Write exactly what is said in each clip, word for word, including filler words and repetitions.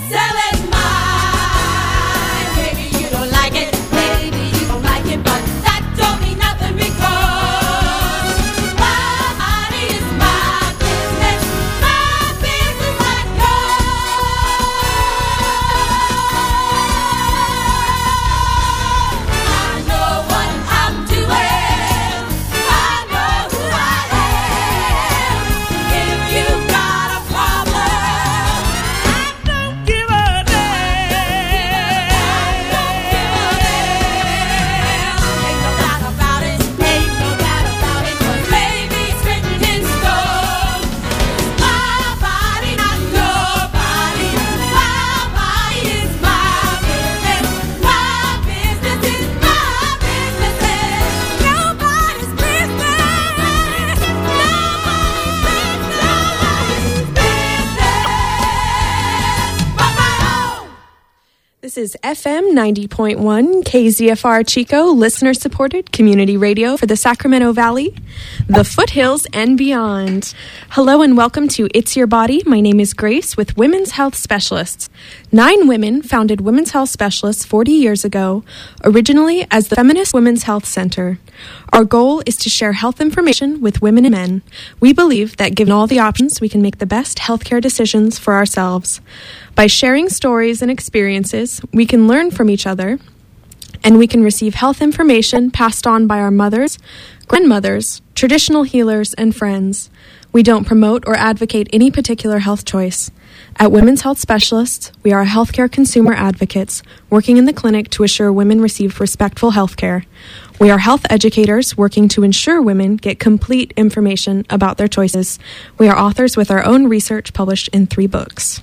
This is F M ninety point one K Z F R Chico, listener-supported community radio for the Sacramento Valley, the foothills, and beyond. Hello and welcome to It's Your Body. My name is Grace with Women's Health Specialists. Nine women founded Women's Health Specialists forty years ago, originally as the Feminist Women's Health Center. Our goal is to share health information with women and men. We believe that given all the options, we can make the best healthcare decisions for ourselves. By sharing stories and experiences, we can learn from each other, and we can receive health information passed on by our mothers, grandmothers, traditional healers, and friends. We don't promote or advocate any particular health choice. At Women's Health Specialists, we are healthcare consumer advocates working in the clinic to assure women receive respectful health care. We are health educators working to ensure women get complete information about their choices. We are authors with our own research published in three books.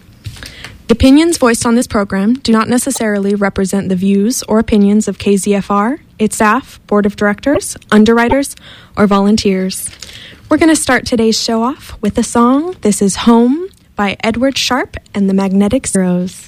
The opinions voiced on this program do not necessarily represent the views or opinions of K Z F R, its staff, board of directors, underwriters, or volunteers. We're going to start today's show off with a song. This is Home by Edward Sharpe and the Magnetic Zeros.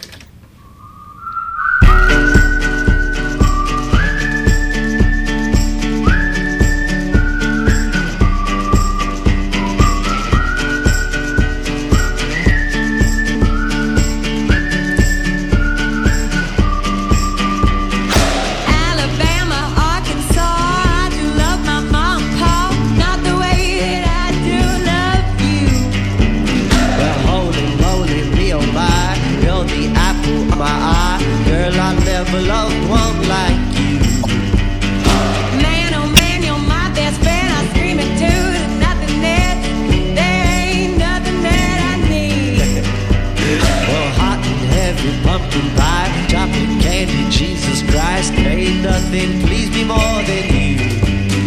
Loved one like you. Man, oh man, you're my best friend. I scream it too. There's nothing that, there ain't nothing that I need. Well, hot and heavy pumpkin pie, chocolate candy, Jesus Christ, ain't nothing please me more than you.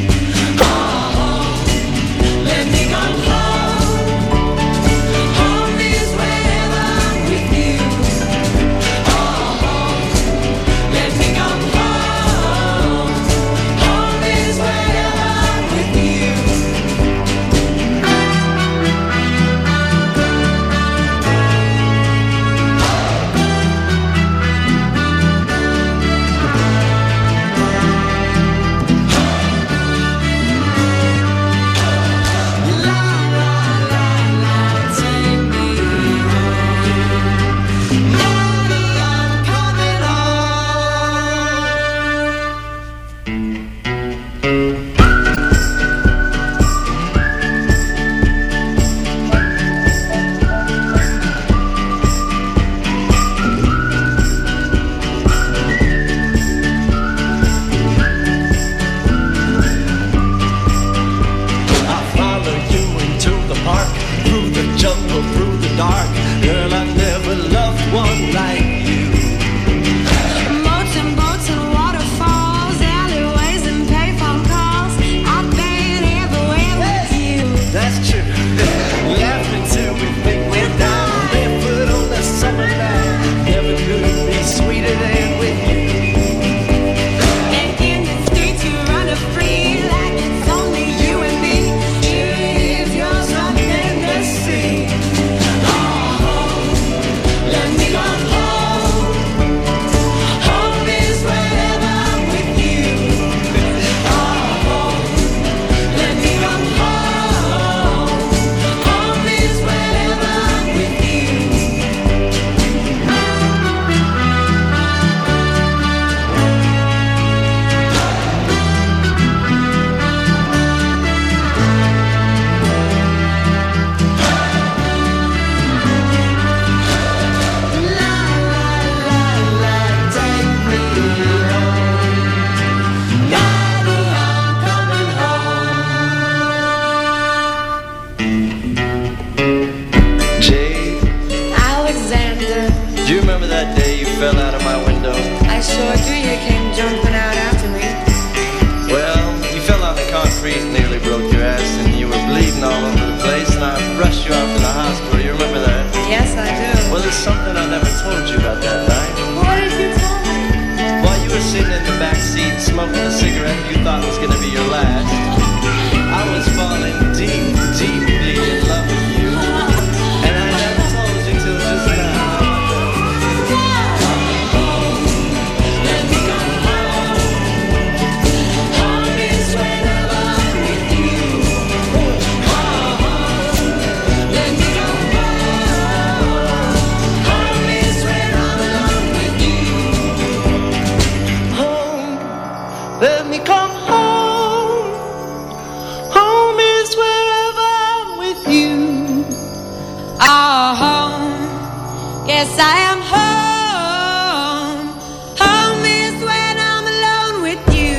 Oh, let me go home. Do you remember that day you fell out of my window? I sure do. You came jumping out after me. Well, you fell on the concrete, nearly broke your ass, and you were bleeding all over the place, and I rushed you out to the hospital. You remember that? Yes, I do. Well, there's something I never told you about that night. What did you tell me? While you were sitting in the back seat smoking a cigarette you thought was going to be your last, I was falling deep, deeply in love with you. And I never told you till just now. Let me go home. Home is wherever I'm with you. Home. Let me go home. Home is where I'm alone with you. Home. Let me come home. Home is wherever I'm with you. Oh, home. Yes, I am home. Home is when I'm alone with you.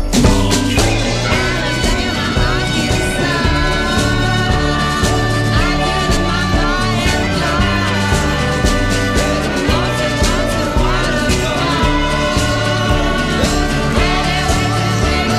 Alabama, Arkansas. I get in my car and fly. Motor wants the water gone. Ready with the big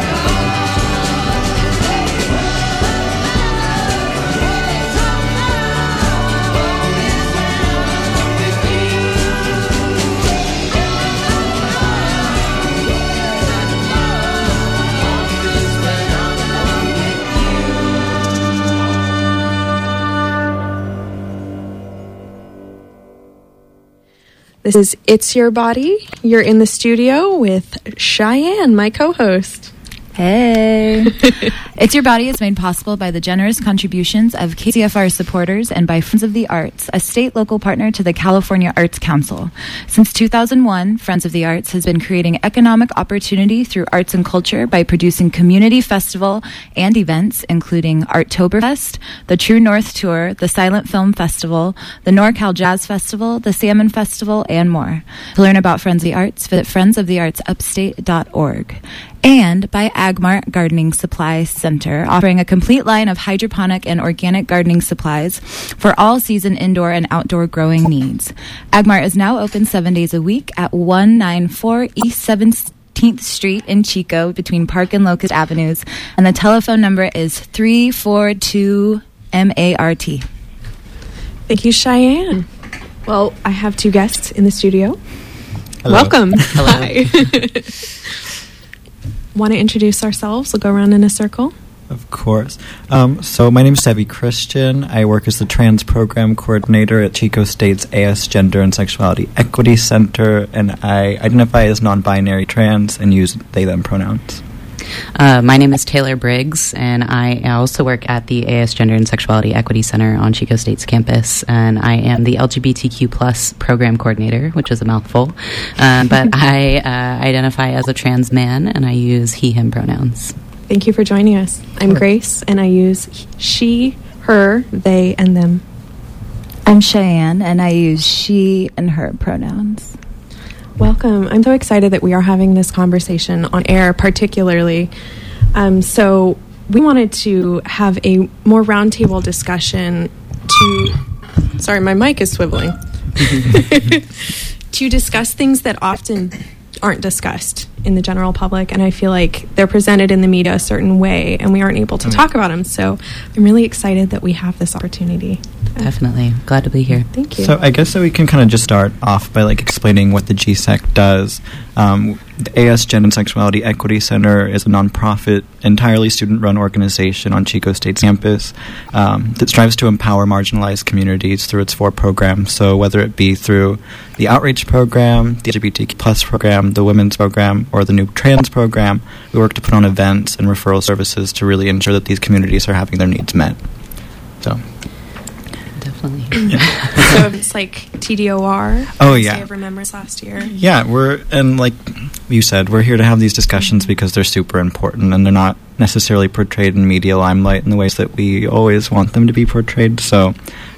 This is It's Your Body. You're in the studio with Cheyenne, my co-host. Hey. It's Your Body is made possible by the generous contributions of K Z F R supporters and by Friends of the Arts, a state local partner to the California Arts Council. Since two thousand one, Friends of the Arts has been creating economic opportunity through arts and culture by producing community festival and events, including Arttoberfest, the True North Tour, the Silent Film Festival, the NorCal Jazz Festival, the Salmon Festival, and more. To learn about Friends of the Arts, visit friends of the arts upstate dot org. And by Agmart Gardening Supply Center, offering a complete line of hydroponic and organic gardening supplies for all season indoor and outdoor growing needs. Agmart is now open seven days a week at one ninety-four East seventeenth Street in Chico between Park and Locust Avenues, and the telephone number is three four two M A R T. Thank you, Cheyenne. Well, I have two guests in the studio. Hello. Welcome. Hello. Hi. Want to introduce ourselves? We'll go around in a circle. Of course. Um, so my name is Sevi Christian. I work as the Trans Program Coordinator at Chico State's A S Gender and Sexuality Equity Center, and I identify as non-binary trans and use they-them pronouns. Uh, my name is Taylor Briggs, and I also work at the A S Gender and Sexuality Equity Center on Chico State's campus, and I am the L G B T Q plus program coordinator, which is a mouthful, um, but I uh, identify as a trans man, and I use he, him pronouns. Thank you for joining us. I'm Grace, and I use she, her, they, and them. I'm Cheyenne, and I use she and her pronouns. Welcome. I'm so excited that we are having this conversation on air, particularly. Um, so we wanted to have a more roundtable discussion to... Sorry, my mic is swiveling. To discuss things that often aren't discussed in the general public, and I feel like they're presented in the media a certain way, and we aren't able to talk about them. So I'm really excited that we have this opportunity. Definitely. Glad to be here. Thank you. So I guess that we can kind of just start off by like explaining what the G S E C does. Um, the A S Gender and Sexuality Equity Center is a nonprofit, entirely student-run organization on Chico State's campus um, that strives to empower marginalized communities through its four programs. So whether it be through the outreach program, the L G B T Q plus program, the women's program, or the new trans program, we work to put on events and referral services to really ensure that these communities are having their needs met. So... Definitely. So it's like T D O R. Oh, yeah. Day of Remembrance last year. Yeah, we're, and like you said, we're here to have these discussions because they're super important and they're not necessarily portrayed in media limelight in the ways that we always want them to be portrayed. So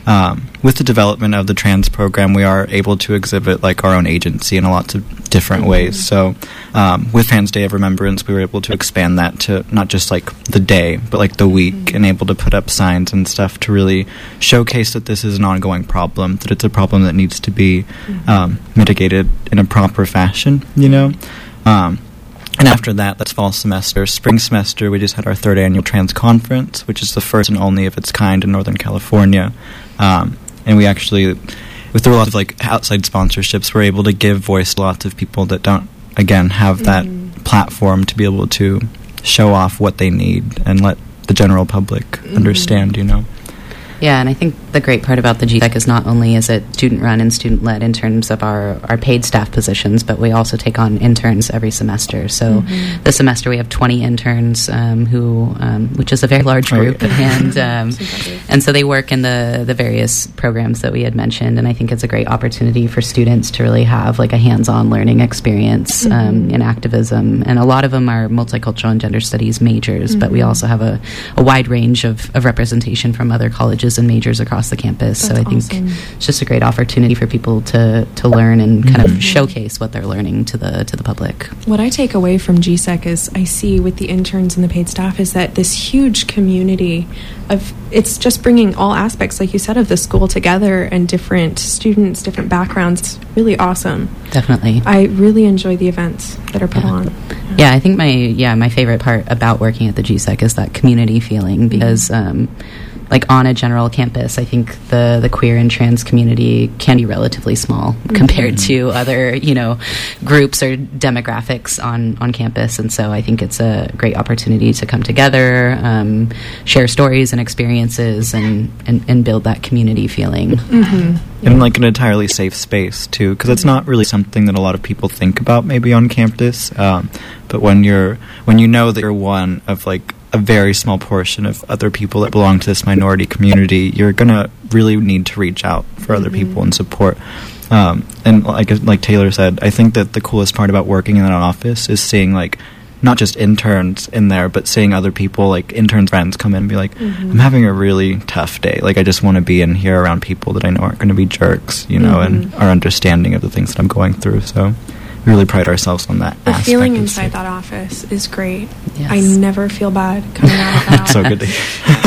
um, with the development of the trans program, we are able to exhibit like our own agency in lots of different mm-hmm. ways. So um, with Trans Day of Remembrance, we were able to expand that to not just like the day, but like the week, mm-hmm. and able to put up signs and stuff to really showcase that this is an ongoing problem, that it's a problem that needs to be mm-hmm. um, mitigated in a proper fashion, you know? Um, and after that, that's fall semester. Spring semester, we just had our third annual trans conference, which is the first and only of its kind in Northern California. Um, and we actually, with a lot of like outside sponsorships, we're able to give voice to lots of people that don't, again, have that mm. platform to be able to show off what they need and let the general public mm. understand, you know. Yeah, and I think the great part about the G S E C is not only is it student-run and student-led in terms of our, our paid staff positions, but we also take on interns every semester. So mm-hmm. this semester we have twenty interns, um, who, um, which is a very large group, oh, yeah. and um, and so they work in the, the various programs that we had mentioned, and I think it's a great opportunity for students to really have like a hands-on learning experience mm-hmm. um, in activism, and a lot of them are multicultural and gender studies majors, mm-hmm. but we also have a, a wide range of, of representation from other colleges and majors across the campus. That's so I think awesome. It's just a great opportunity for people to, to learn and kind mm-hmm. of showcase what they're learning to the to the public. What I take away from G S E C is I see with the interns and the paid staff is that this huge community of, it's just bringing all aspects, like you said, of the school together and different students, different backgrounds. It's really awesome. Definitely. I really enjoy the events that are put yeah. on. Yeah. yeah, I think my yeah my favorite part about working at the G S E C is that community feeling, because mm-hmm. um, like on a general campus, I think the, the queer and trans community can be relatively small mm-hmm. compared to other, you know, groups or demographics on, on campus. And so I think it's a great opportunity to come together, um, share stories and experiences, and, and, and build that community feeling. Mm-hmm. In like an entirely safe space, too, because it's not really something that a lot of people think about maybe on campus. Um, but when you're, when you know that you're one of like a very small portion of other people that belong to this minority community, you're gonna really need to reach out for mm-hmm. other people and support. Um, and like like Taylor said, I think that the coolest part about working in an office is seeing like not just interns in there, but seeing other people, like interns' friends, come in and be like, mm-hmm. I'm having a really tough day. Like, I just want to be in here around people that I know aren't going to be jerks, you know, mm-hmm. and are understanding of the things that I'm going through. So we really pride ourselves on that. The aspect feeling of inside safe. that office is great. Yes. I never feel bad coming out of that That's so good to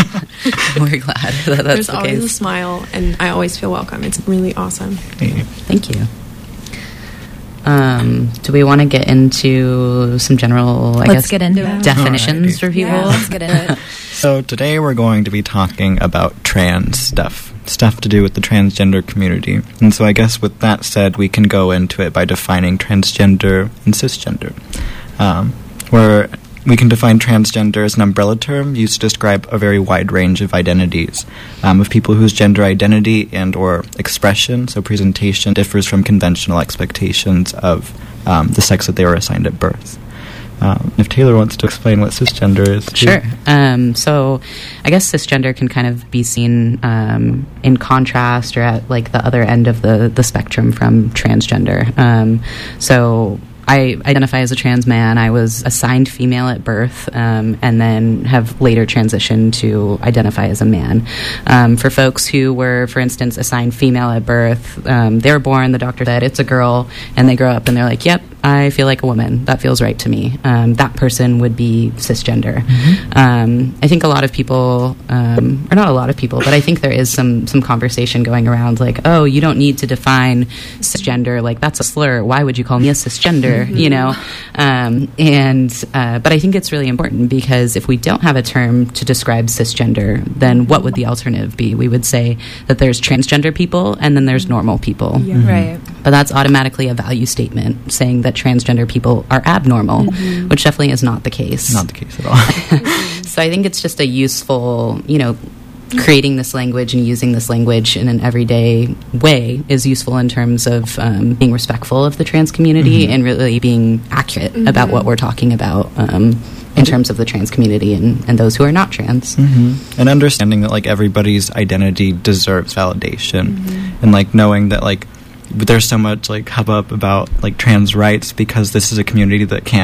hear. We're glad that that's There's the always case. a smile, and I always feel welcome. It's really awesome. Thank you. Um, do we want to get into some general, I Let's guess, get into it. definitions Alrighty. for people? Yeah, let's get into it. So today we're going to be talking about trans stuff. Stuff to do with the transgender community. And so I guess with that said, we can go into it by defining transgender and cisgender. Um, where we can define transgender as an umbrella term used to describe a very wide range of identities, um, of people whose gender identity and or expression, so presentation, differs from conventional expectations of um, the sex that they were assigned at birth. Um, if Taylor wants to explain what cisgender is. Too. Sure. Um, so I guess cisgender can kind of be seen um, in contrast or at like the other end of the, the spectrum from transgender. Um, so I identify as a trans man. I was assigned female at birth, um, and then have later transitioned to identify as a man. Um, for folks who were, for instance, assigned female at birth, um, they were born, the doctor said, it's a girl, and they grow up and they're like, yep, I feel like a woman. That feels right to me. Um, that person would be cisgender. Mm-hmm. Um, I think a lot of people, um, or not a lot of people, but I think there is some some conversation going around like, oh, you don't need to define cisgender. Like, that's a slur. Why would you call me a cisgender? Mm-hmm. You know? Um, and, uh, but I think it's really important because if we don't have a term to describe cisgender, then what would the alternative be? We would say that there's transgender people and then there's normal people. Yeah. Mm-hmm. Right. But that's automatically a value statement saying that transgender people are abnormal, mm-hmm. which definitely is not the case. Not the case at all. So I think it's just a useful, you know, creating this language and using this language in an everyday way is useful in terms of um, being respectful of the trans community mm-hmm. and really being accurate mm-hmm. about what we're talking about um, in terms of the trans community and, and those who are not trans. Mm-hmm. And understanding that, like, everybody's identity deserves validation. Mm-hmm. And, like, knowing that, like, there's so much, like, hubbub about, like, trans rights because this is a community that can't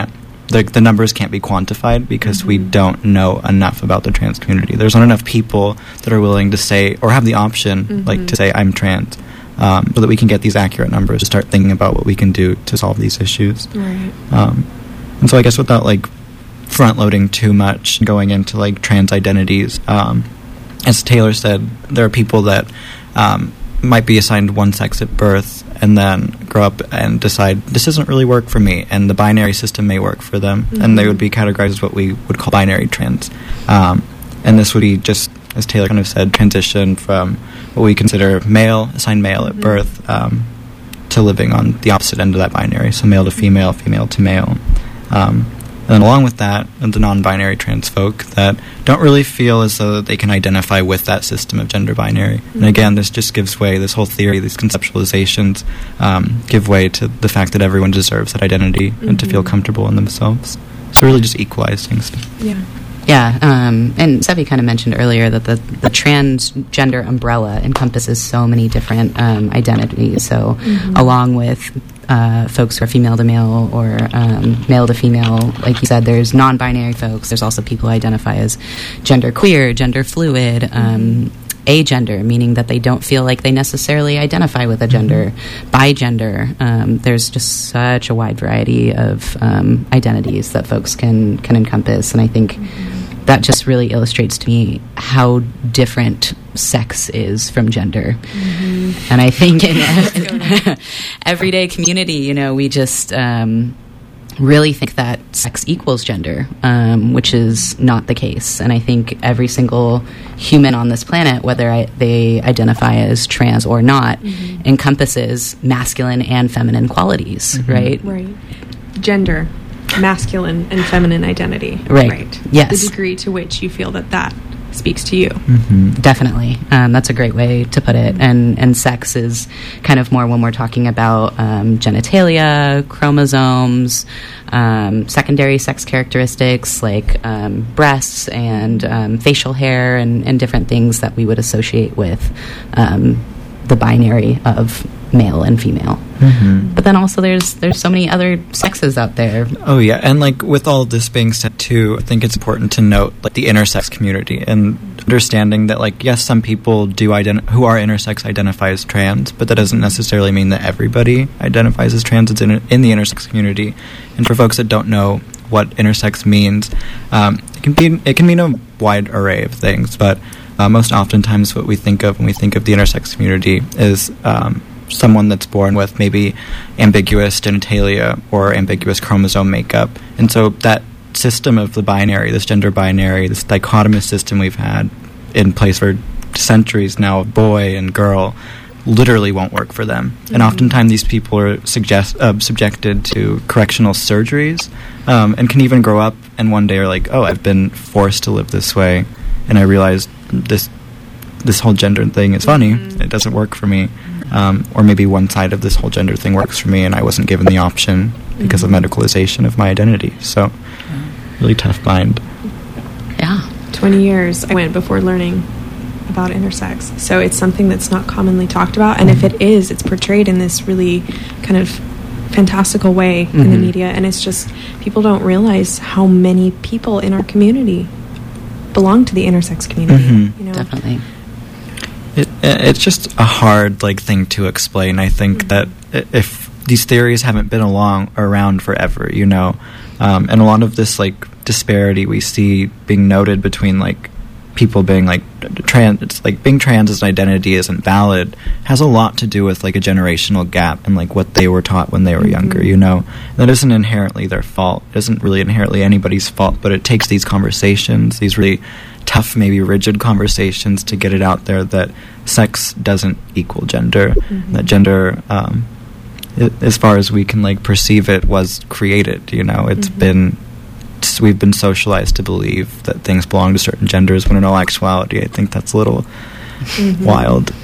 the, the numbers can't be quantified because mm-hmm. we don't know enough about the trans community. There's not enough people that are willing to say or have the option mm-hmm. like to say I'm trans, um, so that we can get these accurate numbers to start thinking about what we can do to solve these issues. Right. Um, and so I guess without like front loading too much, going into like trans identities, um, as Taylor said, there are people that um, might be assigned one sex at birth and then grow up and decide this doesn't really work for me, and the binary system may work for them, mm-hmm. and they would be categorized as what we would call binary trans. Um, and this would be just, as Taylor kind of said, transition from what we consider male, assigned male mm-hmm. at birth, um, to living on the opposite end of that binary, so male to female, female to male. Um, And then along with that, the non-binary trans folk that don't really feel as though they can identify with that system of gender binary. Mm-hmm. And again, this just gives way, this whole theory, these conceptualizations, um, give way to the fact that everyone deserves that identity mm-hmm. and to feel comfortable in themselves. So really just equalize things. Yeah. Yeah, um, and Sevi kind of mentioned earlier that the, the transgender umbrella encompasses so many different um, identities. So mm-hmm. along with uh, folks who are female to male or um, male to female, like you said, there's non-binary folks. There's also people who identify as gender queer, gender fluid, um, agender, meaning that they don't feel like they necessarily identify with a gender, mm-hmm. bigender. Um, there's just such a wide variety of um, identities that folks can, can encompass, and I think mm-hmm. that just really illustrates to me how different sex is from gender. Mm-hmm. And I think in a, everyday community, you know, we just um, really think that sex equals gender, um, which is not the case. And I think every single human on this planet, whether I, they identify as trans or not, mm-hmm. encompasses masculine and feminine qualities, mm-hmm. right? Right. Gender, masculine and feminine identity. Right. Right. Yes. The degree to which you feel that that speaks to you. Mm-hmm. Definitely. Um, that's a great way to put it. And and sex is kind of more when we're talking about um, genitalia, chromosomes, um, secondary sex characteristics like um, breasts and um, facial hair and, and different things that we would associate with um, the binary of male and female. Mm-hmm. But then also there's there's so many other sexes out there. Oh yeah, and like with all this being said too, I think it's important to note like the intersex community and understanding that like yes, some people do identi- who are intersex identify as trans, but that doesn't necessarily mean that everybody identifies as trans. It's in, in the intersex community, and for folks that don't know what intersex means, um, it can be it can mean a wide array of things, but uh, most oftentimes what we think of when we think of the intersex community is um, someone that's born with maybe ambiguous genitalia or ambiguous chromosome makeup. And so that system of the binary, this gender binary, this dichotomous system we've had in place for centuries now of boy and girl literally won't work for them. Mm-hmm. And oftentimes these people are suggest, uh, subjected to correctional surgeries um, and can even grow up and one day are like, oh, I've been forced to live this way and I realized this this whole gender thing is funny. Mm-hmm. It doesn't work for me. Um, or maybe one side of this whole gender thing works for me and I wasn't given the option because mm-hmm. of medicalization of my identity. So, really tough bind. Yeah. twenty years I went before learning about intersex. So it's something that's not commonly talked about. And mm-hmm. if it is, it's portrayed in this really kind of fantastical way mm-hmm. in the media. And it's just, people don't realize how many people in our community belong to the intersex community. Mm-hmm. You know? Definitely. It, it's just a hard like thing to explain. I think mm-hmm. that if these theories haven't been along around forever, you know, um, and a lot of this like disparity we see being noted between like people being like trans, it's like being trans as an identity isn't valid, has a lot to do with like a generational gap and like what they were taught when they were mm-hmm. younger. You know, that isn't inherently their fault. It isn't really inherently anybody's fault, but it takes these conversations, these really tough, maybe rigid conversations to get it out there that sex doesn't equal gender, mm-hmm. that gender, um, it, as far as we can like perceive it, was created. You know, it's mm-hmm. been, it's, we've been socialized to believe that things belong to certain genders when in all actuality I think that's a little mm-hmm. wild.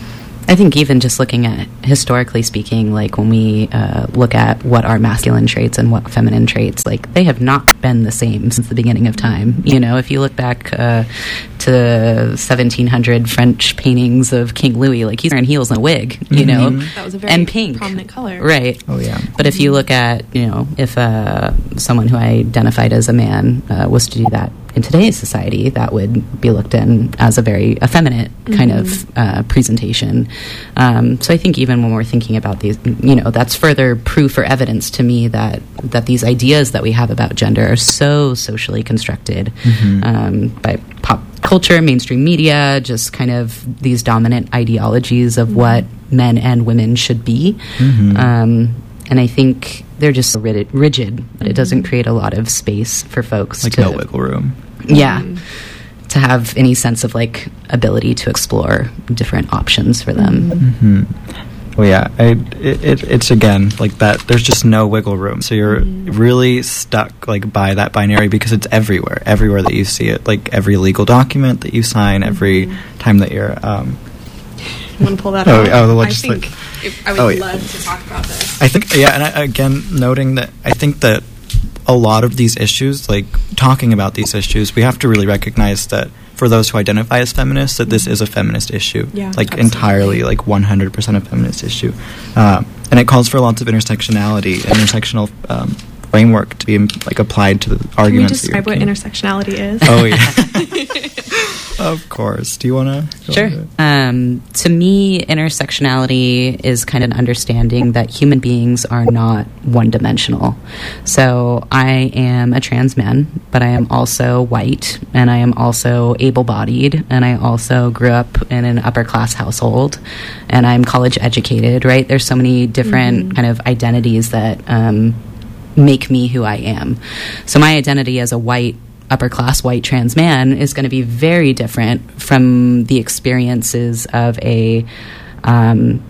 I think even just looking at, historically speaking, like when we uh, look at what are masculine traits and what feminine traits, like they have not been the same since the beginning of time. You know, if you look back uh, to seventeen hundred French paintings of King Louis, like he's wearing heels and a wig, you know, That was a very and pink. prominent color. Right. Oh, yeah. But if you look at, you know, if uh, someone who identified as a man uh, was to do that in today's society, that would be looked in as a very effeminate kind of uh, presentation. Um, so I think even when we're thinking about these, you know, that's further proof or evidence to me that that these ideas that we have about gender are so socially constructed um, by pop culture, mainstream media, just kind of these dominant ideologies of what men and women should be. Um, and I think they're just so rigid, rigid that it doesn't create a lot of space for folks Like to no wiggle room. yeah to have any sense of like ability to explore different options for them. Mm-hmm. Well, yeah, I, it, it, it's again like that. There's just no wiggle room, so you're really stuck like by that binary because it's everywhere, everywhere that you see it. Like every legal document that you sign, every time that you're. Um, You want to pull that Oh, out? oh, the I legislat- think if, I would Oh, yeah. love to talk about this. I think, yeah, and I, again, noting that I think that a lot of these issues, like talking about these issues, we have to really recognize that for those who identify as feminists, that this is a feminist issue. Yeah, like absolutely. entirely, like one hundred percent a feminist issue. Um, and it calls for lots of intersectionality, intersectional um, framework to be like applied to the Can we arguments. that you're describe what making. intersectionality is? Oh, yeah. Of course. Do you want to? Sure. Um, to me, intersectionality is kind of an understanding that human beings are not one-dimensional. So I am a trans man, but I am also white, and I am also able-bodied, and I also grew up in an upper-class household, and I'm college-educated, right? There's so many different kind of identities that um, make me who I am. So my identity as a white upper class white trans man is going to be very different from the experiences of a um,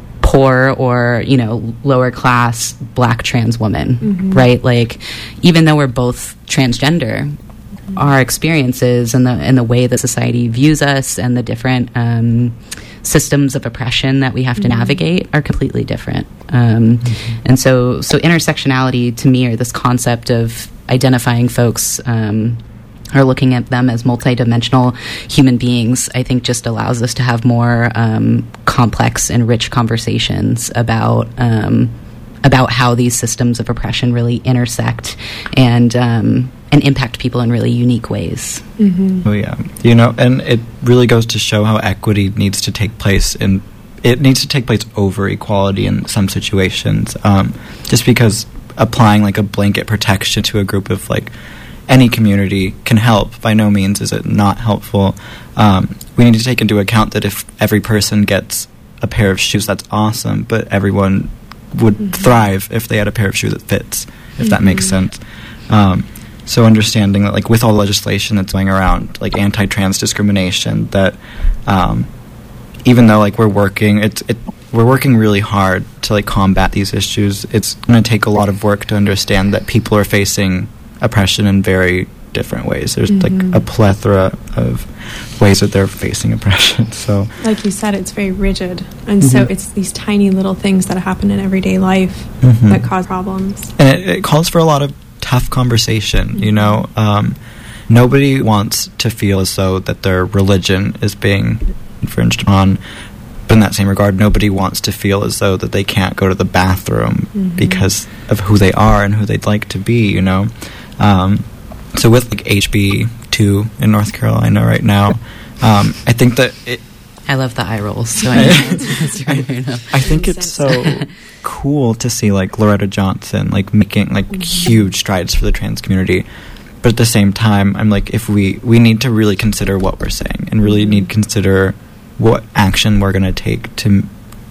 poor or, you know, lower class black trans woman, right? Like, even though we're both transgender, our experiences and the and the way that society views us and the different um, systems of oppression that we have to navigate are completely different. Um, and so, so intersectionality to me, or this concept of identifying folks um, or looking at them as multidimensional human beings, I think just allows us to have more um, complex and rich conversations about um, about how these systems of oppression really intersect and um, and impact people in really unique ways. Oh yeah, you know, and it really goes to show how equity needs to take place in. It needs to take place over equality in some situations. Um, just because applying like a blanket protection to a group of like any community can help. By no means is it not helpful. Um, we need to take into account that if every person gets a pair of shoes, that's awesome. But everyone would mm-hmm. thrive if they had a pair of shoes that fits. If mm-hmm. that makes sense. Um, So understanding that, like, with all legislation that's going around, like anti-trans discrimination, that um, even though, like, we're working, it's it, we're working really hard to, like, combat these issues. It's going to take a lot of work to understand that people are facing oppression in very different ways. There's, Mm-hmm. like, a plethora of ways that they're facing oppression. So, Like you said, it's very rigid. And so Mhm. it's these tiny little things that happen in everyday life Mhm. that cause problems. and it, it calls for a lot of tough conversation, you know. Um, nobody wants to feel as though that their religion is being infringed on, but in that same regard, nobody wants to feel as though that they can't go to the bathroom Mhm. because of who they are and who they'd like to be, you know. Um, so with like H B two in North Carolina right now, um, I think that it, I love the eye rolls. So I know it's right right now. I think it's so cool to see like Loretta Johnson like making like huge strides for the trans community, but at the same time, I'm like, if we we need to really consider what we're saying and really need to consider what action we're going to take to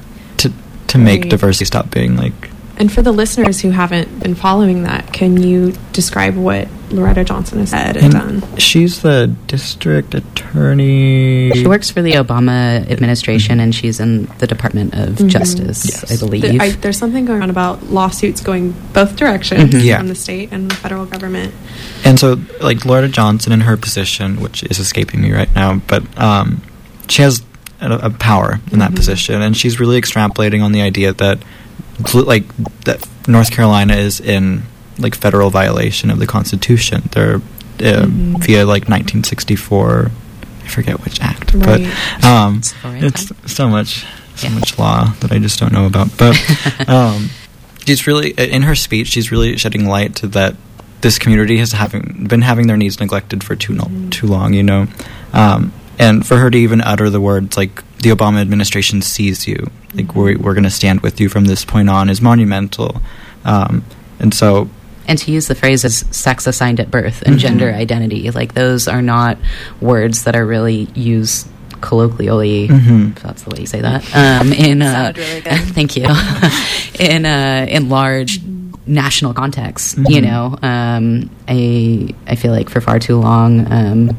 to to make Right. diversity stop being like. And for the listeners who haven't been following that, can you describe what Loretta Johnson has said and, And done? she's the district attorney. She works for the Obama administration, and she's in the Department of Mhm. Justice, Yes. I believe. There- I, there's something going on about lawsuits going both directions Mhm. Yeah. from the state and the federal government. And so, like, Loretta Johnson in her position, which is escaping me right now, but um, she has a, a power in that position, and she's really extrapolating on the idea that like that North Carolina is in like federal violation of the Constitution. They're uh, mm-hmm. via like nineteen sixty-four, I forget which act, right. but um, it's so much so yeah. much law that I just don't know about. But um, she's really in her speech. She's really shedding light to that this community has having been having their needs neglected for too no, mm-hmm. too long. You know, um, and for her to even utter the words like the Obama administration sees you, like mm-hmm. we're we're going to stand with you from this point on, is monumental. Um, and so. And to use the phrases sex assigned at birth and mm-hmm. gender identity, like those are not words that are really used colloquially, mm-hmm. if that's the way you say that, um, in uh, really good. Thank you, in uh, in large national contexts. Mm-hmm. You know, um, I I feel like for far too long, um,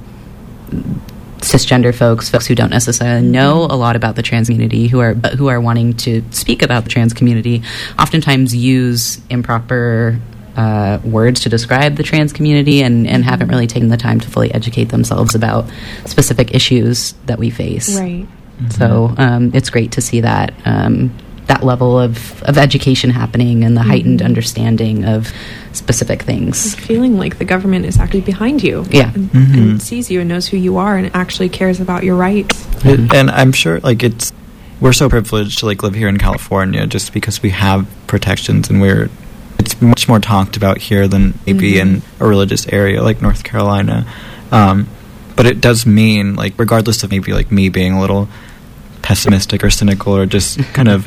cisgender folks, folks who don't necessarily know a lot about the trans community, who are but who are wanting to speak about the trans community, oftentimes use improper Uh, words to describe the trans community and, and haven't really taken the time to fully educate themselves about specific issues that we face. Right. Mm-hmm. So um, it's great to see that um, that level of, of education happening and the mm-hmm. heightened understanding of specific things. It's feeling like the government is actually behind you. Yeah. And, mm-hmm. and sees you and knows who you are and actually cares about your rights. It, and I'm sure like it's we're so privileged to like live here in California just because we have protections, and we're it's much more talked about here than maybe mm-hmm. in a religious area like North Carolina. Um, but it does mean, like, regardless of maybe like me being a little pessimistic or cynical or just kind of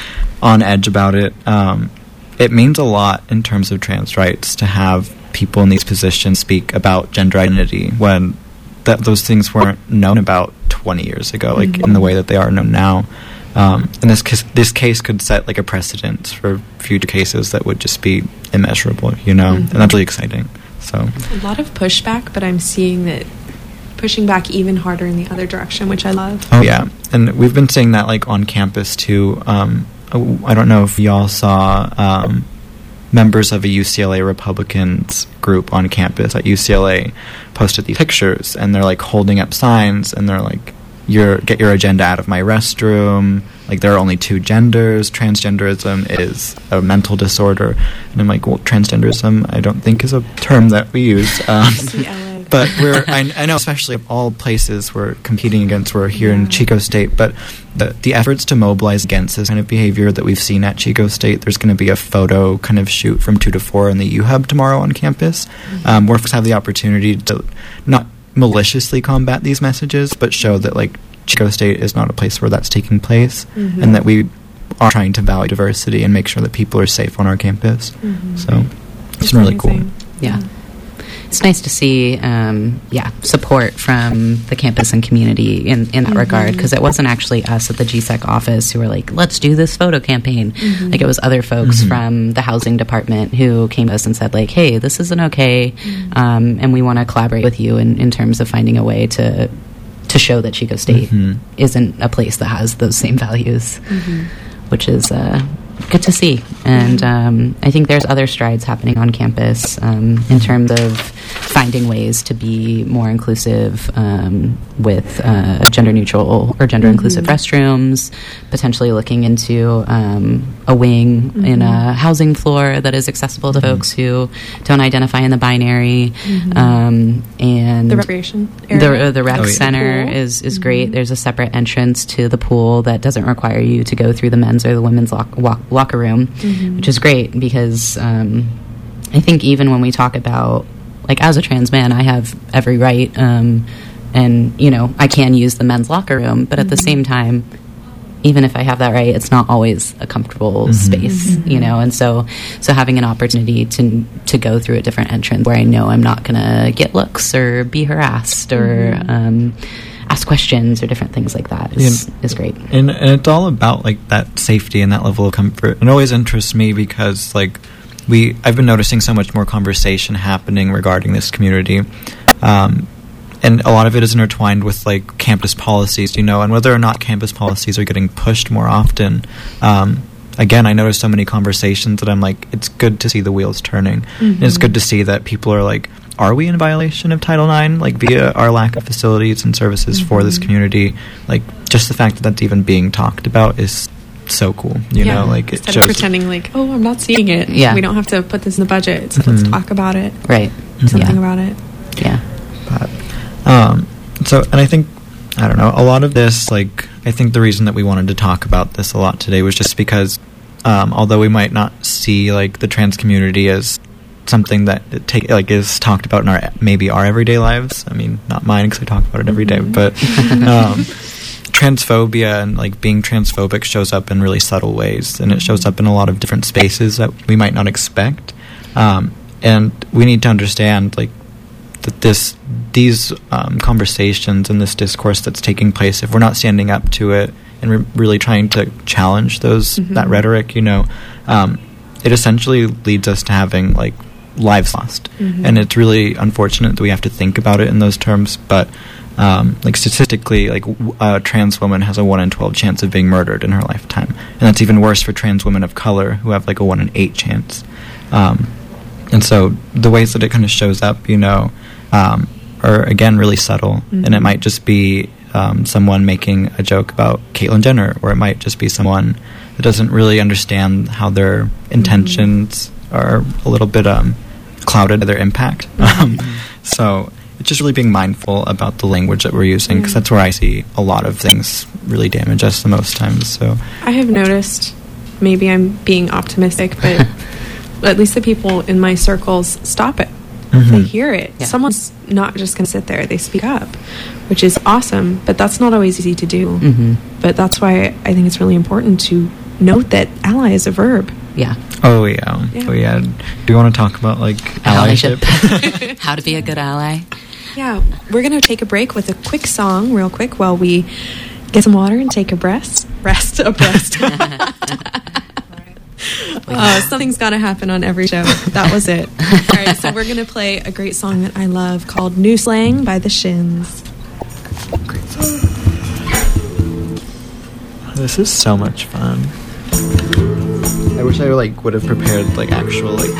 on edge about it, um, it means a lot in terms of trans rights to have people in these positions speak about gender identity when that those things weren't known about twenty years ago, like mm-hmm. in the way that they are known now. Um, and this case, this case could set like a precedent for future cases that would just be immeasurable, you know, mm-hmm. and that's really exciting. So a lot of pushback, but I'm seeing that pushing back even harder in the other direction, which I love. Oh yeah, and we've been seeing that like on campus too. Um, I don't know if y'all saw um, members of a U C L A Republicans group on campus at U C L A posted these pictures, and they're like holding up signs, and they're like, Your, get your agenda out of my restroom. Like, there are only two genders. Transgenderism is a mental disorder. And I'm like, well, transgenderism I don't think is a term that we use. Um, but we're, I, I know especially of all places we're competing against, we're here yeah. in Chico State, but the, the efforts to mobilize against this kind of behavior that we've seen at Chico State, there's going to be a photo kind of shoot from two to four in the U-Hub tomorrow on campus, mm-hmm. um, where folks have the opportunity to not maliciously combat these messages, but show that like Chico State is not a place where that's taking place, mm-hmm. and that we are trying to value diversity and make sure that people are safe on our campus. Mm-hmm. So it's, it's really amazing. Cool. Yeah. It's nice to see, um, yeah, support from the campus and community in, in that mm-hmm. regard, because it wasn't actually us at the G S E C office who were like, let's do this photo campaign. Mm-hmm. Like, it was other folks mm-hmm. from the housing department who came to us and said, like, hey, this isn't okay, mm-hmm. um, and we want to collaborate with you in, in terms of finding a way to to show that Chico State mm-hmm. isn't a place that has those same values, mm-hmm. which is uh, good to see. And um, I think there's other strides happening on campus um, in terms of finding ways to be more inclusive um, with uh, gender-neutral or gender-inclusive mm-hmm. restrooms, potentially looking into um, a wing mm-hmm. in a housing floor that is accessible to mm-hmm. folks who don't identify in the binary. Mm-hmm. Um, and the recreation area. The, the rec oh, yeah. center the is, is mm-hmm. great. There's a separate entrance to the pool that doesn't require you to go through the men's or the women's lock, walk, locker room, mm-hmm. which is great because um, I think even when we talk about, like, as a trans man, I have every right, um, and, you know, I can use the men's locker room, but at mm-hmm. the same time, even if I have that right, it's not always a comfortable mm-hmm. space, mm-hmm. you know, and so so having an opportunity to to go through a different entrance where I know I'm not going to get looks or be harassed or mm-hmm. um, ask questions or different things like that is, yeah. is great. And, and it's all about, like, that safety and that level of comfort. It always interests me because, like, we I've been noticing so much more conversation happening regarding this community. Um, and a lot of it is intertwined with, like, campus policies, you know, and whether or not campus policies are getting pushed more often. Um, again, I notice so many conversations that I'm like, it's good to see the wheels turning. Mm-hmm. And it's good to see that people are, like, are we in violation of Title nine, like via our lack of facilities and services mm-hmm. for this community? Like, just the fact that that's even being talked about is so cool, you yeah. know, like it Instead shows of pretending like, oh, I'm not seeing it. Yeah. We don't have to put this in the budget, so Mm-hmm. let's talk about it. Right. Something Yeah. about it. Yeah. But, um, so, and I think, I don't know, a lot of this, like, I think the reason that we wanted to talk about this a lot today was just because, um, although we might not see, like, the trans community as something that it take, like, is talked about in our, maybe our everyday lives, I mean, not mine, because I talk about it every day, Mm-hmm. but, um, transphobia and, like, being transphobic shows up in really subtle ways, and it shows up in a lot of different spaces that we might not expect, um, and we need to understand, like, that this these um, conversations and this discourse that's taking place, if we're not standing up to it and re- really trying to challenge those Mm-hmm. that rhetoric, you know, um, it essentially leads us to having, like, lives lost. Mm-hmm. And it's really unfortunate that we have to think about it in those terms, but um, like, statistically, like, w- a trans woman has a one in twelve chance of being murdered in her lifetime, and that's even worse for trans women of color, who have, like, a one in eight chance. Um, and so the ways that it kind of shows up, you know, Um, are, again, really subtle. Mm-hmm. And it might just be um, someone making a joke about Caitlyn Jenner, or it might just be someone that doesn't really understand how their intentions mm-hmm. are a little bit um, clouded by their impact. Mm-hmm. Um, so it's just really being mindful about the language that we're using, because mm-hmm. that's where I see a lot of things really damage us the most times. So I have noticed, maybe I'm being optimistic, but at least the people in my circles stop it. Mhm. They hear it. Yeah. Someone's not just going to sit there. They speak up, which is awesome, but that's not always easy to do. Mm-hmm. But that's why I think it's really important to note that ally is a verb. Yeah. Oh yeah. Yeah. Oh yeah. Do you want to talk about, like, allyship? How to be a good ally. Yeah, we're going to take a break with a quick song real quick while we get some water and take a breast. Rest, a breast. Uh, something's got to happen on every show. That was it. All right, so we're going to play a great song that I love called New Slang by the Shins. Great song. This is so much fun. I wish I, like, would have prepared, like, actual, like...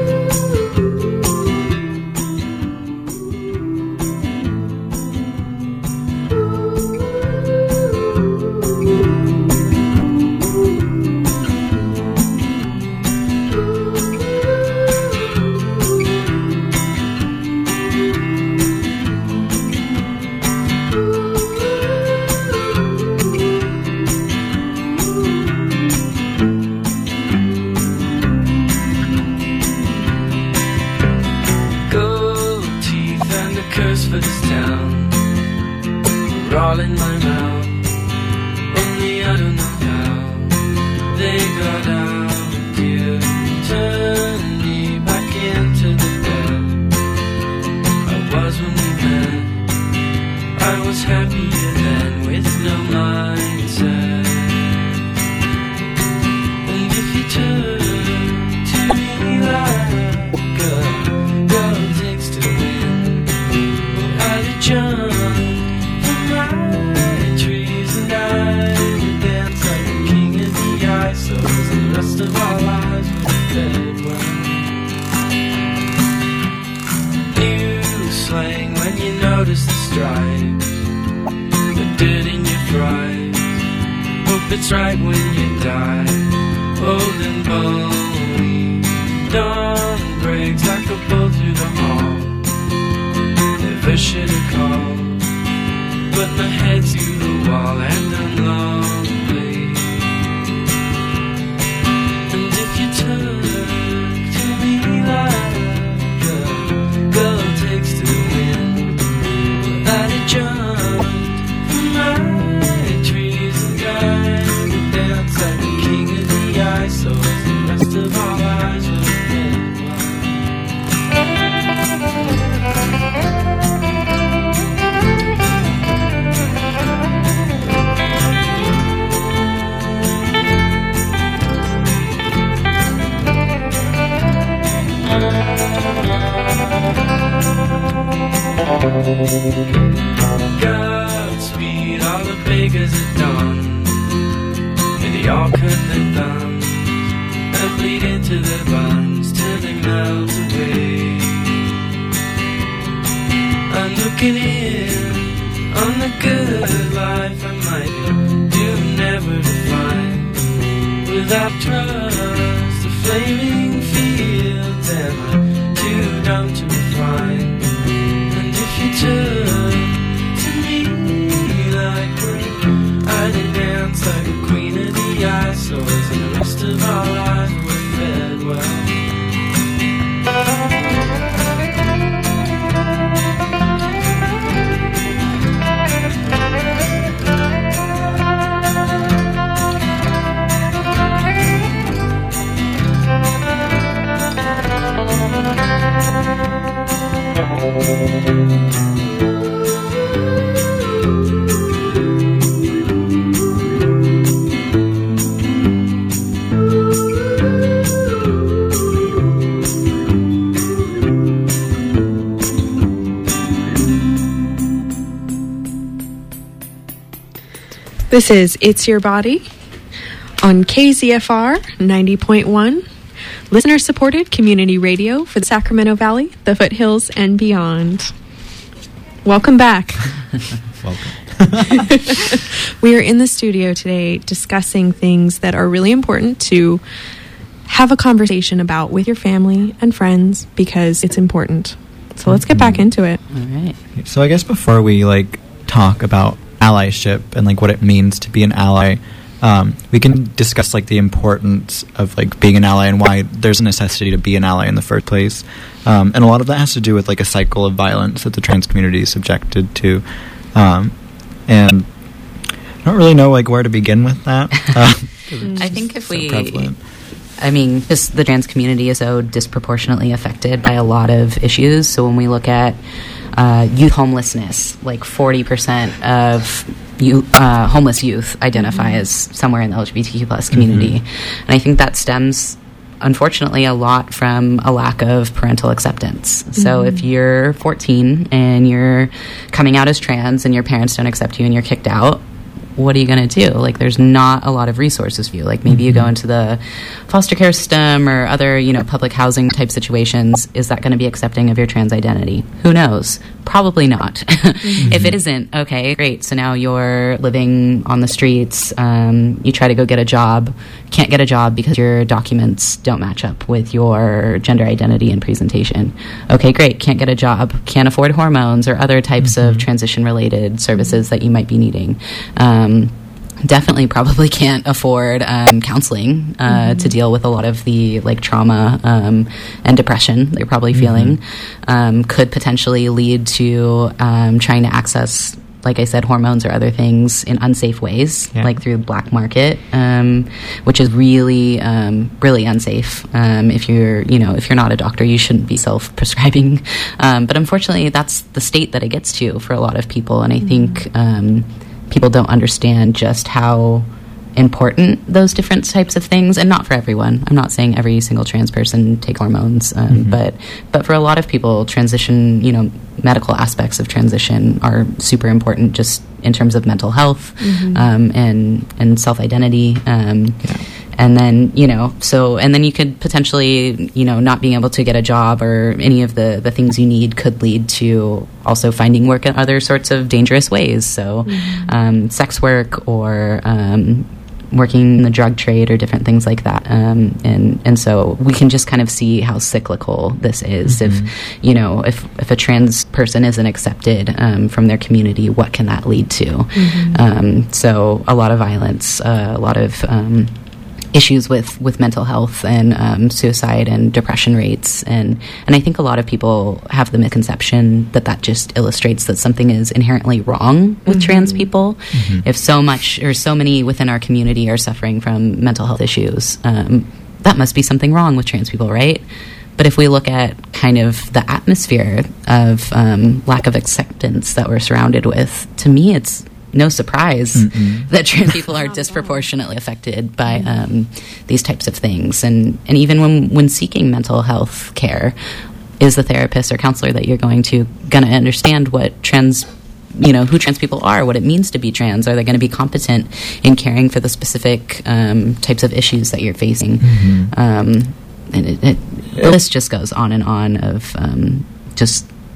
Gold teeth and a curse for this town are all in my mouth. Only I don't know how they got out here. Turn me back into the bed I was when we met. I was happier then with no mindset. And if you turn to me like a girl takes to win, well, I'd have jumped from my trees and I would dance like a king of the ice. So the rest of our lives would fade well. New slang when you notice the stripes, the dirt in your fries. Hope it's right when you die, old and bony. Dawn breaks like a bolt through the hall. Never should have called, but my head's to the wall and I'm lonely. And if you turn to me like a girl takes to the wind, well, I'd have jumped from my trees and I would dance like a king of the ice. So as the rest of our lives would end Godspeed, all the beggars at dawn, and they all cut their thumbs and bleed into their buns till they melt away. looking in on the good life I might do never to find. Without trust, the flaming fields am I too dumb to refine. And if you took to me like we're I'd dance like a queen of the ice, so as the rest of our lives were fed well. This is It's Your Body on K Z F R ninety point one, listener-supported community radio for the Sacramento Valley, the Foothills, and beyond. Welcome back. Welcome. We are in the studio today discussing things that are really important to have a conversation about with your family and friends because it's important. So let's get back into it. All right. So I guess before we like talk about allyship and like what it means to be an ally, um, we can discuss like the importance of like being an ally and why there's a necessity to be an ally in the first place. Um, and a lot of that has to do with like a cycle of violence that the trans community is subjected to. Um, and I don't really know like where to begin with that. Uh, I think if so we, prevalent. I mean, just the trans community is so disproportionately affected by a lot of issues. So when we look at uh, youth homelessness, like forty percent of you, uh, homeless youth identify mm-hmm. as somewhere in the L G B T Q plus community. Mm-hmm. And I think that stems, unfortunately, a lot from a lack of parental acceptance. Mm-hmm. So if you're fourteen and you're coming out as trans and your parents don't accept you and you're kicked out, what are you going to do? Like, there's not a lot of resources for you. Like, maybe mm-hmm. you go into the foster care system or other, you know, public housing type situations. Is that going to be accepting of your trans identity? Who knows? Probably not. Mm-hmm. If it isn't, okay, great. So now you're living on the streets. Um, you try to go get a job. Can't get a job because your documents don't match up with your gender identity and presentation. Okay, great. Can't get a job. Can't afford hormones or other types mm-hmm. of transition-related services that you might be needing. Um, Um, definitely probably can't afford um, counseling uh, mm-hmm. to deal with a lot of the like trauma um, and depression that you're probably mm-hmm. feeling. Um, could potentially lead to um, trying to access, like I said, hormones or other things in unsafe ways, yeah. like through the black market, um, which is really, um, really unsafe. Um, if you're, you know, if you're not a doctor, you shouldn't be self-prescribing. Um, but unfortunately, that's the state that it gets to for a lot of people, and I mm-hmm. think. Um, people don't understand just how important those different types of things, and not for everyone. I'm not saying every single trans person take hormones, um, mm-hmm. but but for a lot of people, transition, you know, medical aspects of transition are super important just in terms of mental health mm-hmm. um, and and self-identity. Um, yeah. And then, you know, so, and then you could potentially, you know, not being able to get a job or any of the, the things you need could lead to also finding work in other sorts of dangerous ways. So, mm-hmm. um, sex work or um, working in the drug trade or different things like that. Um, and, and so we can just kind of see how cyclical this is. Mm-hmm. If, you know, if, if a trans person isn't accepted um, from their community, what can that lead to? Mm-hmm. Um, so a lot of violence, uh, a lot of... Um, issues with, with mental health and um, suicide and depression rates. And, and I think a lot of people have the misconception that that just illustrates that something is inherently wrong with mm-hmm. trans people. Mm-hmm. If so much or so many within our community are suffering from mental health issues, um, that must be something wrong with trans people, right? But if we look at kind of the atmosphere of um, lack of acceptance that we're surrounded with, to me it's no surprise Mm-mm. that trans people are disproportionately affected by um, these types of things. And, and even when, when seeking mental health care, is the therapist or counselor that you're going to going to understand what trans, you know, who trans people are, what it means to be trans? Are they going to be competent in caring for the specific um, types of issues that you're facing? Mm-hmm. Um, and it, it, the list just goes on and on of um, just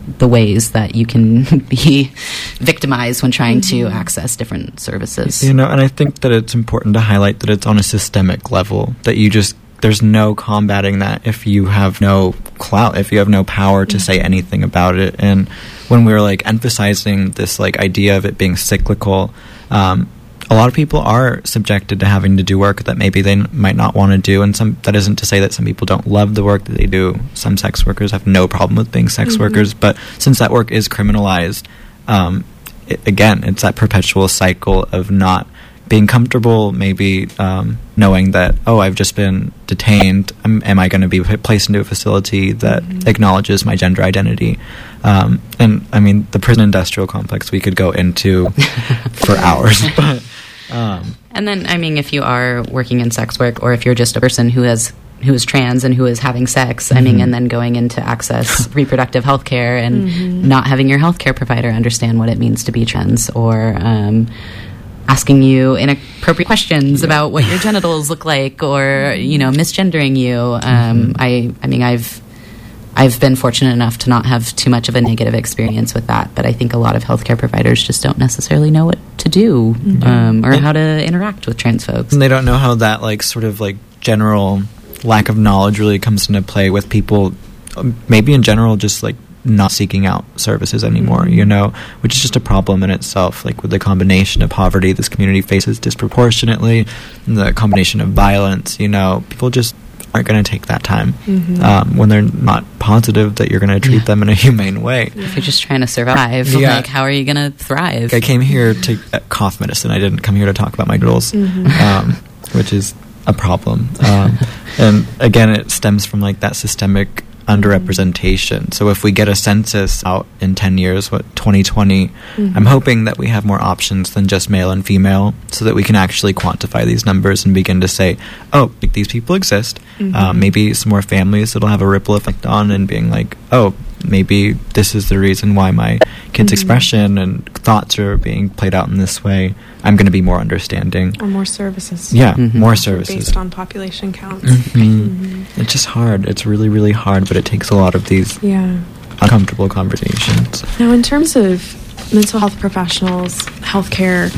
the ways that you can be victimized when trying to access different services. You know, and I think that it's important to highlight that it's on a systemic level, that you just, there's no combating that if you have no clout, if you have no power to say anything about it. And when we were like emphasizing this like idea of it being cyclical, um, a lot of people are subjected to having to do work that maybe they n- might not want to do, and some that isn't to say that some people don't love the work that they do. Some sex workers have no problem with being sex Mhm. workers, but since that work is criminalized, um, it, again, it's that perpetual cycle of not being comfortable, maybe um, knowing that, oh, I've just been detained. Um, am I going to be p- placed into a facility that Mhm. acknowledges my gender identity? Um, and I mean, the prison industrial complex we could go into for hours. But, um, And then, I mean, if you are working in sex work, or if you're just a person who has who is trans and who is having sex, I mean, Mhm. and then going into access reproductive health care and Mhm. not having your healthcare provider understand what it means to be trans, or um, asking you inappropriate questions about what your genitals look like, or, you know, misgendering you. Um, I, I mean, I've I've been fortunate enough to not have too much of a negative experience with that, but I think a lot of healthcare providers just don't necessarily know what to do, um, or how to interact with trans folks. and they don't know how that like sort of like general lack of knowledge really comes into play with people, um, maybe in general just like not seeking out services anymore, you know, which is just a problem in itself. Like with the combination of poverty this community faces disproportionately, and the combination of violence, you know, people just aren't going to take that time Mhm. um, when they're not positive that you're going to treat Yeah. them in a humane way. If you're just trying to survive, Yeah. like, how are you going to thrive? I came here to uh, cough medicine. I didn't come here to talk about my girls, Mhm. um, which is a problem. Um, and again, it stems from like that systemic underrepresentation. So if we get a census out in ten years, what, twenty twenty, Mhm. I'm hoping that we have more options than just male and female, so that we can actually quantify these numbers and begin to say, oh, like, these people exist. Mhm. Um, maybe some more families it'll have a ripple effect on, and being like, oh, maybe this is the reason why my kid's Mhm. expression and thoughts are being played out in this way. I'm going to be more understanding. Or more services. Yeah, Mhm. more services. Based on population counts. Mhm. Mhm. It's just hard. It's really, really hard, but it takes a lot of these Yeah. uncomfortable conversations. Now, in terms of mental health professionals, healthcare,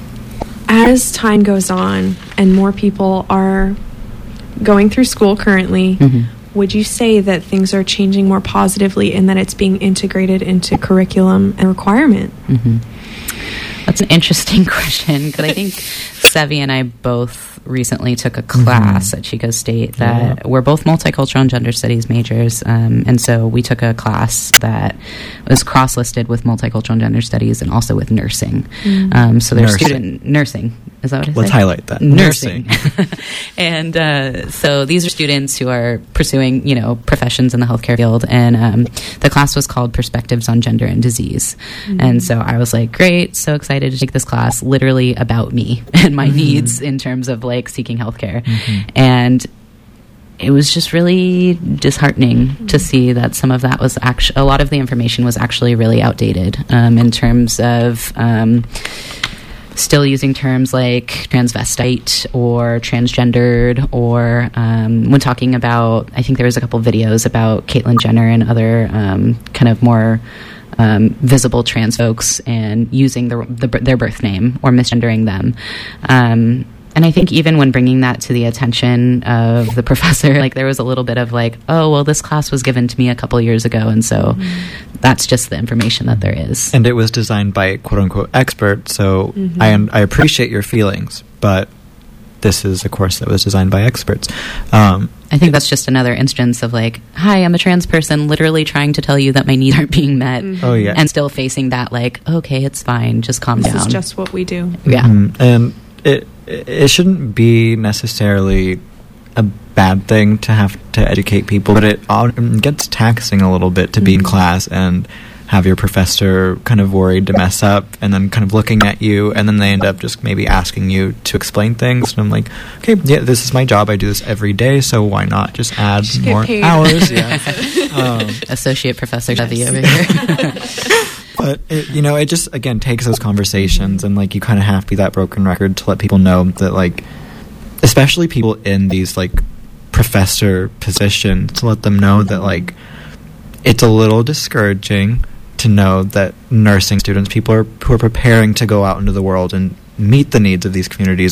as time goes on and more people are going through school currently, Mhm. would you say that things are changing more positively and that it's being integrated into curriculum and requirement? hmm That's an interesting question, because I think Sevi and I both recently took a class at Chico State that Yeah. we're both multicultural and gender studies majors, um, and so we took a class that was cross-listed with multicultural and gender studies and also with nursing. Mm. Um, so there's Nursing. student nursing. Is that what I Let's say? highlight that. Nursing. And uh, so these are students who are pursuing, you know, professions in the healthcare field. And um, the class was called Perspectives on Gender and Disease. And so I was like, great, so excited to take this class literally about me and my needs in terms of like seeking healthcare. And it was just really disheartening to see that some of that was actually, a lot of the information was actually really outdated um, in terms of um, still using terms like transvestite or transgendered, or um, when talking about, I think there was a couple videos about Caitlyn Jenner and other um, kind of more um, visible trans folks and using the, the, their birth name or misgendering them. Um, and I think even when bringing that to the attention of the professor, like there was a little bit of like, oh, well, this class was given to me a couple years ago, and so that's just the information that there is. And it was designed by quote unquote experts, so Mhm. I I appreciate your feelings, but this is a course that was designed by experts. Um, I think that's just another instance of like, hi, I'm a trans person literally trying to tell you that my needs aren't being met, oh yeah, and still facing that like, okay, it's fine, just calm This down. is just what we do. yeah. Mhm. And it it shouldn't be necessarily a bad thing to have to educate people, but it often gets taxing a little bit to be in Mhm. class and have your professor kind of worried to mess up, and then kind of looking at you, and then they end up just maybe asking you to explain things. And I'm like, okay, yeah, this is my job. I do this every day, so why not just add Just get more paid. hours? Yeah. um, Associate Professor Devi Yes. over here. But, it, you know, it just, again, takes those conversations, and, like, you kind of have to be that broken record to let people know that, like, especially people in these, like, professor positions, to let them know that, like, it's a little discouraging to know that nursing students, people are, who are preparing to go out into the world and meet the needs of these communities,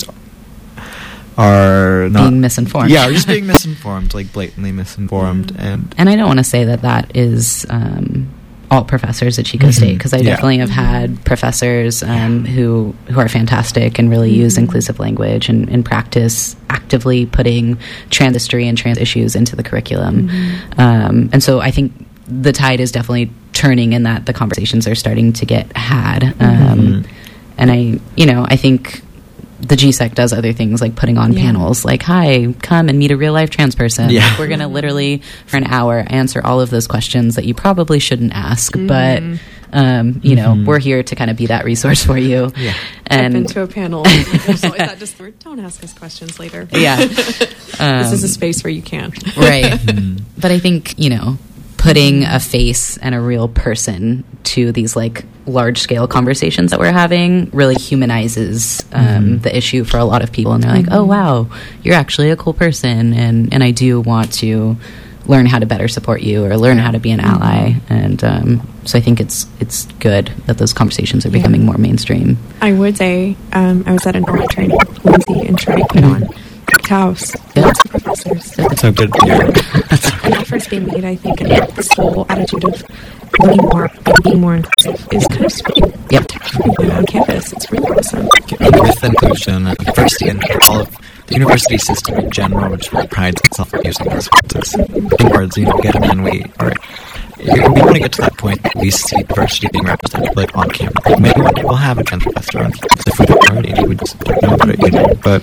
are not being misinformed. Yeah, are just being misinformed, like blatantly misinformed. Mm. And and I don't want to say that that is um, all professors at Chico Mhm. State, because I Yeah. definitely have had professors um, who who are fantastic and really use inclusive language and in practice actively putting trans history and trans issues into the curriculum. Um, and so I think the tide is definitely turning in that the conversations are starting to get had. Um, Mhm. And I, you know, I think the G S E C does other things like putting on Yeah. panels like, hi, come and meet a real life trans person. Yeah. Like, we're going to literally for an hour answer all of those questions that you probably shouldn't ask. But, um, you know, Mhm. we're here to kind of be that resource for you. Yeah. I've been And to a panel. There's always that disclaimer, don't ask us questions later. yeah, This is a Um, space where you can. right. Mhm. But I think, you know, putting a face and a real person to these like large scale conversations that we're having really humanizes um, Mhm. the issue for a lot of people. And they're like, oh, wow, you're actually a cool person. And, and I do want to learn how to better support you or learn how to be an ally. And um, so I think it's it's good that those conversations are Yeah. becoming more mainstream. I would say um, I was at an oral training Lindsay and Trey put on. Bricked house. Yeah. Lots of professors. So good to hear. An effort's being made, I think, and this whole attitude of learning more and being more inclusive is kind of spreading Yep. on campus. It's really awesome. With inclusion and diversity and all of the university system in general, which really prides itself on using those words as big words, you know, get it in, we are, we want to get to that point that we see diversity being represented like on campus. Like, maybe one day we'll have a trans professor on campus if we don't already, we just don't know about it, you know, but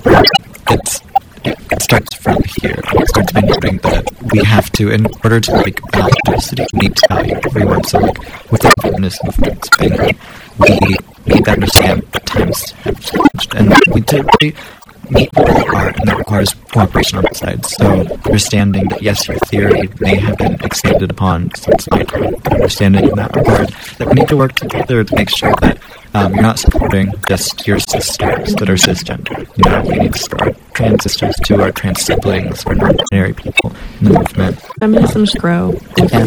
it's, it, it starts from here. It starts by noting that we have to, in order to like value diversity, we need to value everyone. So like with the feminist movement, we need to understand that times have changed, and we need to really meet where they are, and that requires cooperation on both sides. So understanding that yes, your theory may have been expanded upon since my time, but understanding in that regard that we need to work together to make sure that um, you're not supporting just your sisters that are cisgender. You know, we need to support our trans sisters too, our trans siblings, our non-binary people in the movement. Feminism should grow. Yeah.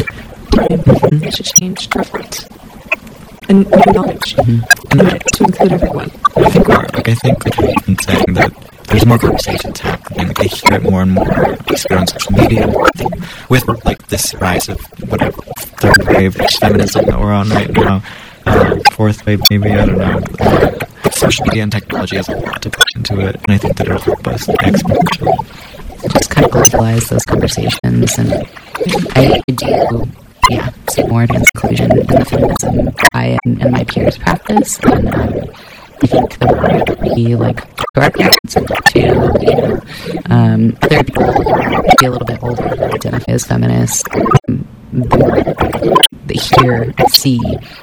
It should change to reflect and acknowledge And I, to include everyone. I think we're, like, I think like I've been saying that there's more conversations happening. Like, I hear it more and more. I see it on social media. I think with like this rise of whatever third wave feminism that we're on right now, uh, fourth wave maybe, I don't know. But social media and technology has a lot to put into it, and I think that it'll help us exponentially. Just kind of globalize those conversations. And I do, yeah, see more advanced inclusion in the feminism I and, and my peers practice. And um, I think the more that we like to our parents and to, you know, um, other people maybe a little bit older that identify as feminists, um, the more they hear and see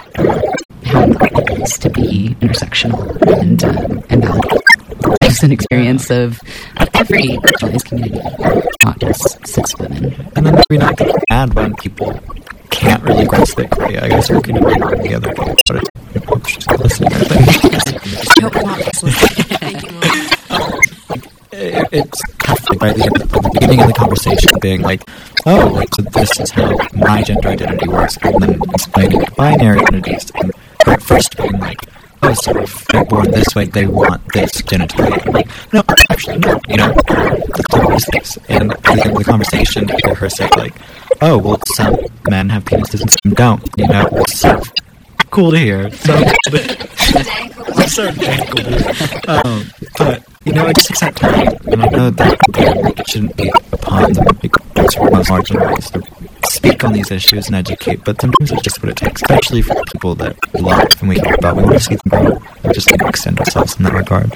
how important it is to be intersectional and um, and validate lives and experience of, of every marginalized community, not just cis women. And then maybe not get mad when people can't really grasp it quickly. I guess we're going to be on the other day, but it's just listening. I think. I hope a lot of us listen. Thank you, Mom. It- it's tough like, by the, end, by the beginning of the conversation being like, oh, like, so this is how my gender identity works, and then explaining like, binary identities, and at first being like, oh, so if they're born this way, they want this genitalia. I'm like, no, actually, no, you know, that's not always this. And at the end of the conversation, to hear her say, like, oh, well, some men have penises and some don't, you know, it's so cool to hear. So, it's so dang cool to hear. Um, but, you know, it just takes that time, and I know that like, it shouldn't be upon the like, those who are most marginalized to speak on these issues and educate, but sometimes it's just what it takes, especially for people that we love and we care about. We want to see them grow. We just need to extend ourselves in that regard.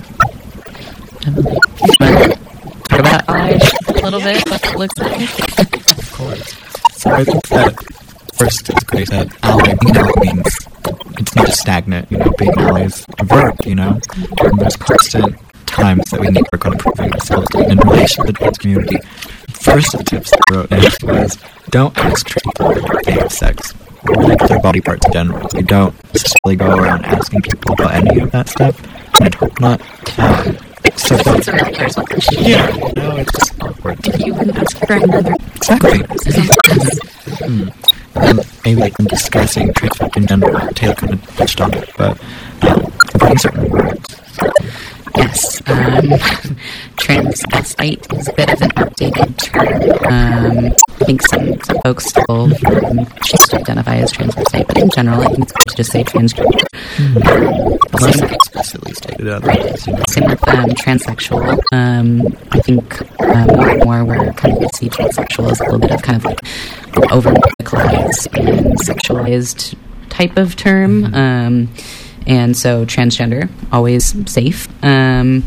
Talk about allyship a little bit, what it looks like. Of course. So I think that first, as Grace said, ally, being ally means it's not just stagnant, you know, being ally is a verb, you know, and there's constant times that we need to work on improving ourselves in relation to the trans community. First of the tips that I wrote next was, don't ask trans people if they have sex, or like their body parts in general. We don't necessarily go around asking people about any of that stuff, and I'd hope not. Um, so It's a really personal question. yeah, no, it's just awkward. You wouldn't ask your grandmother. Exactly. Hmm. And maybe like when discussing trans folk in general, Taylor kind of touched on it, but um, bring certain words. Yes, um, transvestite is a bit of an outdated term. Um, I think some, some folks still um, choose to identify as transvestite, but in general, I think it's good to just say transgender. Mm-hmm. Unless it's explicitly stated otherwise. You know. Same with um, transsexual. Um, I think uh, more and more we're kind of see transsexual as a little bit of kind of like an over-medicalized and sexualized type of term. Mm-hmm. Um, and so transgender, always safe. Um,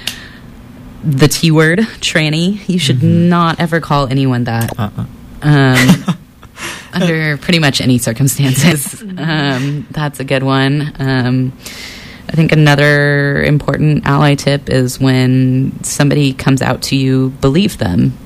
the T word, tranny, you should Mm-hmm. not ever call anyone that. Uh-uh. Um, under pretty much any circumstances. Um, that's a good one. Um, I think another important ally tip is when somebody comes out to you, believe them.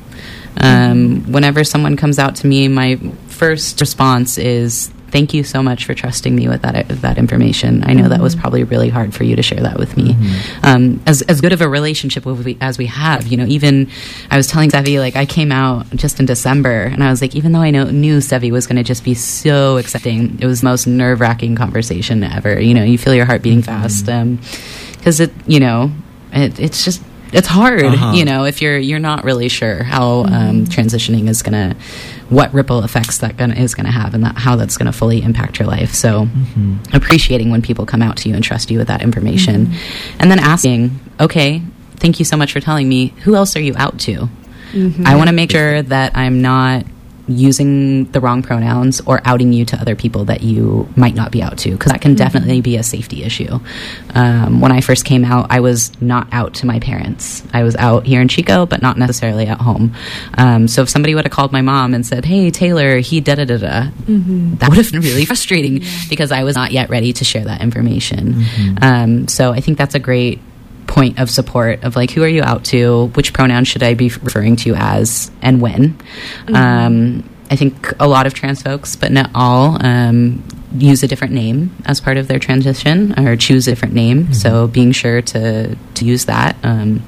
Um, whenever someone comes out to me, my first response is, thank you so much for trusting me with that that information. I know mm-hmm. that was probably really hard for you to share that with me. Mm-hmm. Um, as as good of a relationship with we, as we have, you know, even I was telling Sevi, like, I came out just in December, and I was like, even though I know, knew Sevi was going to just be so accepting, it was the most nerve-wracking conversation ever. You know, you feel your heart beating fast because um, it, you know, it, it's just. It's hard, uh-huh. you know, if you're you're not really sure how um, mm-hmm. transitioning is gonna, what ripple effects that gonna, is gonna have, and that, how that's gonna fully impact your life. So, mm-hmm. appreciating when people come out to you and trust you with that information, mm-hmm. and then asking, okay, thank you so much for telling me. Who else are you out to? Mm-hmm. I want to make sure that I'm not using the wrong pronouns or outing you to other people that you might not be out to, because that can mm-hmm. definitely be a safety issue. Um, when I first came out, I was not out to my parents. I was out here in Chico, but not necessarily at home. Um, so if somebody would have called my mom and said, hey, Taylor, he da-da-da-da, mm-hmm. that would have been really frustrating yeah. because I was not yet ready to share that information. Mm-hmm. Um, so I think that's a great point of support of like, who are you out to, which pronoun should I be referring to as, and when. Mm-hmm. um, I think a lot of trans folks, but not all, um, use a different name as part of their transition or choose a different name, mm-hmm. so being sure to to use that, um,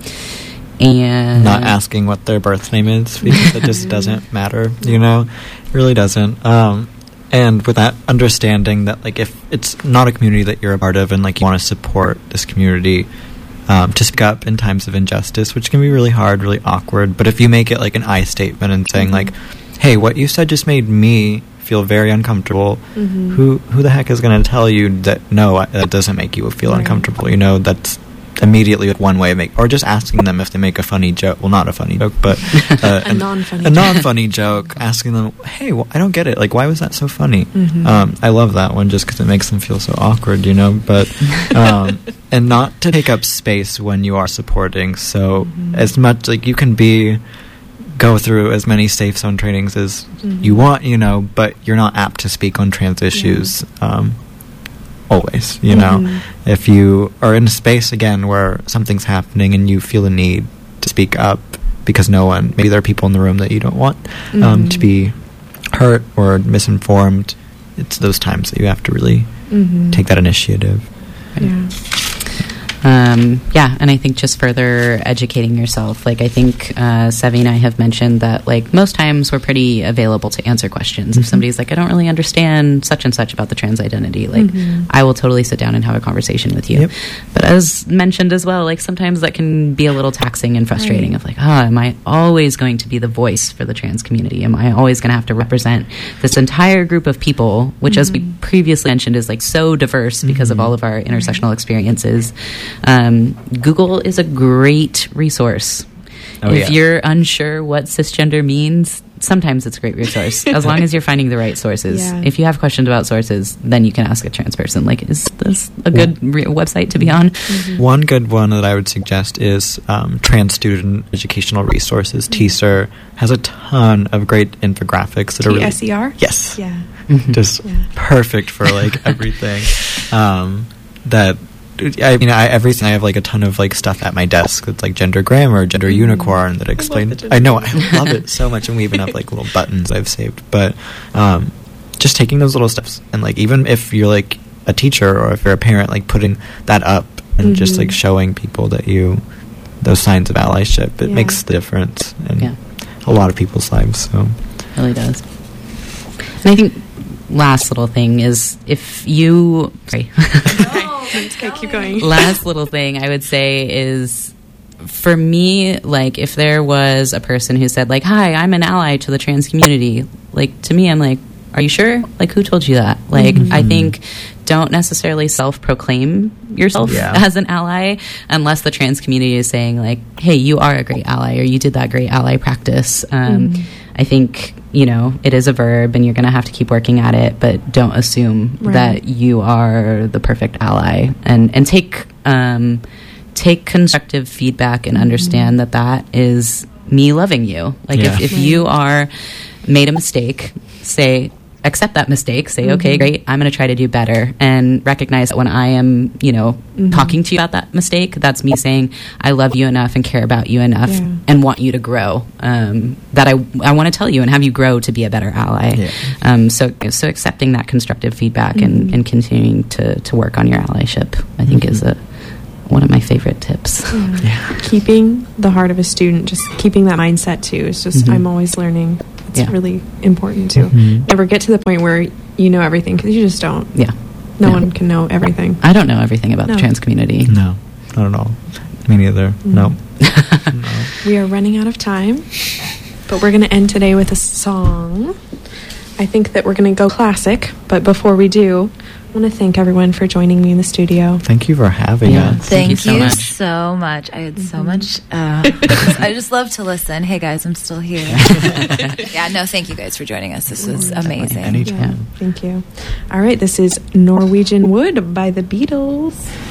and not asking what their birth name is, because it just doesn't matter, you know, it really doesn't. Um, and with that understanding that, like, if it's not a community that you're a part of and like you want to support this community, Um, to speak up in times of injustice, which can be really hard, really awkward. But if you make it like an I statement and saying mm-hmm. like, hey, what you said just made me feel very uncomfortable, mm-hmm. who who the heck is going to tell you that, no, that doesn't make you feel right. uncomfortable? You know, that's immediately like one way of make, or just asking them if they make a funny joke, well, not a funny joke, but uh, a non-funny a non-funny joke, asking them, hey, well, I don't get it, like, why was that so funny? Mm-hmm. um, I love that one just because it makes them feel so awkward, you know, but um, and not to take up space when you are supporting, so mm-hmm. as much, like, you can be go through as many safe zone trainings as mm-hmm. you want, you know, but you're not apt to speak on trans issues yeah. um always, you know. Mm-hmm. If you are in a space, again, where something's happening and you feel the need to speak up because no one, maybe there are people in the room that you don't want um, mm-hmm. to be hurt or misinformed, it's those times that you have to really mm-hmm. take that initiative. Yeah. Um, yeah, and I think just further educating yourself. Like, I think uh, Sevi and I have mentioned that, like, most times we're pretty available to answer questions. Mm-hmm. If somebody's like, I don't really understand such and such about the trans identity, like, mm-hmm. I will totally sit down and have a conversation with you. Yep. But as mentioned as well, like, sometimes that can be a little taxing and frustrating. Right. Of like, oh, am I always going to be the voice for the trans community? Am I always going to have to represent this entire group of people, which, mm-hmm. as we previously mentioned, is like so diverse because mm-hmm. of all of our intersectional experiences. Um, Google is a great resource. Oh, if yeah. you're unsure what cisgender means, sometimes it's a great resource, as long as you're finding the right sources. Yeah. If you have questions about sources, then you can ask a trans person, like, is this a good re- website to be on? Mm-hmm. One good one that I would suggest is um, Trans Student Educational Resources. Mm-hmm. T S E R has a ton of great infographics that are really... T S E R? Yes. Yeah. Mm-hmm. Just yeah. perfect for, like, everything. Um, that... I mean, I, everything. I have like a ton of like stuff at my desk that's like gender grammar, gender mm-hmm. unicorn that explain. I, I know, I love it so much, and we even have like little buttons I've saved. But um, just taking those little steps, and like even if you're like a teacher or if you're a parent, like putting that up and mm-hmm. just like showing people that you those signs of allyship, it yeah. makes the difference in yeah. a lot of people's lives. So it really does. And I think last little thing is if you sorry. Okay, keep going. Last little thing I would say is, for me, like, if there was a person who said, like, hi, I'm an ally to the trans community, like, to me, I'm like, are you sure? Like, who told you that? Like, mm-hmm. I think don't necessarily self-proclaim yourself Yeah. as an ally unless the trans community is saying, like, hey, you are a great ally, or you did that great ally practice. Um, Mm. I think, you know, it is a verb and you're going to have to keep working at it, but don't assume Right. that you are the perfect ally. And, and take... Um, take constructive feedback and understand that that is me loving you. Like, Yeah. if, if you are made a mistake, say, accept that mistake, say, okay, great, I'm going to try to do better, and recognize that when I am, you know, talking to you about that mistake, that's me saying, I love you enough and care about you enough Yeah. and want you to grow, um, that I, I want to tell you and have you grow to be a better ally. Yeah. Um, so, so accepting that constructive feedback and, and continuing to, to work on your allyship, I think is a one of my favorite tips. Yeah. Keeping the heart of a student, just keeping that mindset too, is just, Mhm. I'm always learning. It's Yeah. really important too. Mhm. Never get to the point where you know everything, because you just don't. Yeah. No Yeah. one can know everything. I don't know everything about No. the trans community. No, not at all. Me neither. No. no. We are running out of time, but we're going to end today with a song. I think that we're going to go classic, but before we do, I want to thank everyone for joining me in the studio. Thank you for having Yeah. us. Thank you Thank so you much. so much. I had so much. Uh, I just love to listen. Hey guys, I'm still here. Yeah, no, thank you guys for joining us. This was amazing. Anytime. Thank you. All right, this is Norwegian Wood by the Beatles.